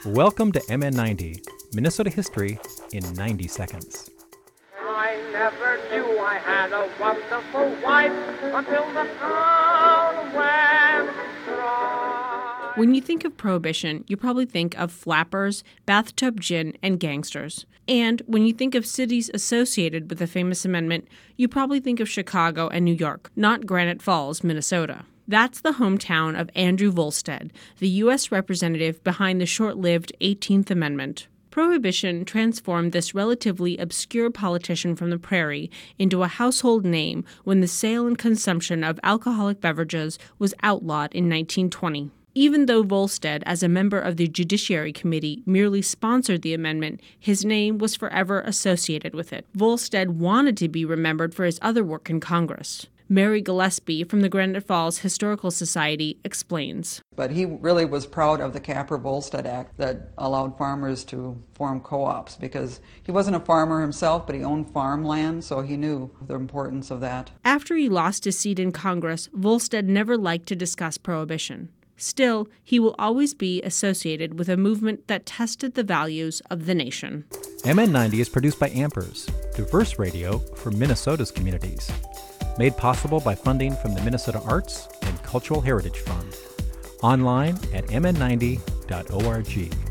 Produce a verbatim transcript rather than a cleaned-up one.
Welcome to M N ninety, Minnesota History in ninety seconds. I never knew I had a wonderful wife until the town went dry. When you think of Prohibition, you probably think of flappers, bathtub gin, and gangsters. And when you think of cities associated with the famous amendment, you probably think of Chicago and New York, not Granite Falls, Minnesota. That's the hometown of Andrew Volstead, the U S representative behind the short-lived eighteenth Amendment. Prohibition transformed this relatively obscure politician from the prairie into a household name when the sale and consumption of alcoholic beverages was outlawed in nineteen twenty. Even though Volstead, as a member of the Judiciary Committee, merely sponsored the amendment, his name was forever associated with it. Volstead wanted to be remembered for his other work in Congress. Mary Gillespie from the Granite Falls Historical Society explains. But he really was proud of the Capper-Volstead Act that allowed farmers to form co-ops, because he wasn't a farmer himself, but he owned farmland, so he knew the importance of that. After he lost his seat in Congress, Volstead never liked to discuss prohibition. Still, he will always be associated with a movement that tested the values of the nation. M N ninety is produced by Ampers, diverse radio for Minnesota's communities. Made possible by funding from the Minnesota Arts and Cultural Heritage Fund. Online at m n ninety dot org.